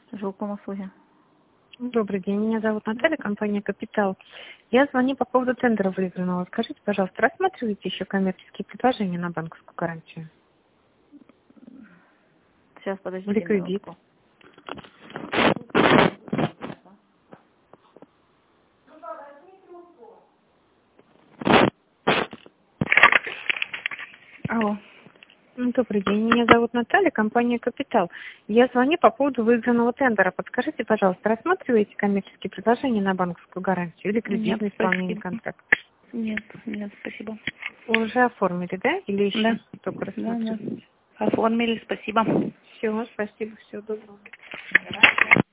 Жилком услуги. Добрый день, меня зовут Наталья, компания «Капитал». Я звоню по поводу тендера выигранного. Скажите, пожалуйста, рассматриваете еще коммерческие предложения на банковскую гарантию? Сейчас, подождите. Или кредит? Минутку. Алло. Добрый день, меня зовут Наталья, компания «Капитал». Я звоню по поводу выигранного тендера. Подскажите, пожалуйста, рассматриваете коммерческие предложения на банковскую гарантию или кредит Нет, на исполнение спасибо. контракта? Нет, спасибо. Вы уже оформили, да? Или еще Да. только Да. рассматриваете? Оформили, спасибо. Все, спасибо, всего доброго.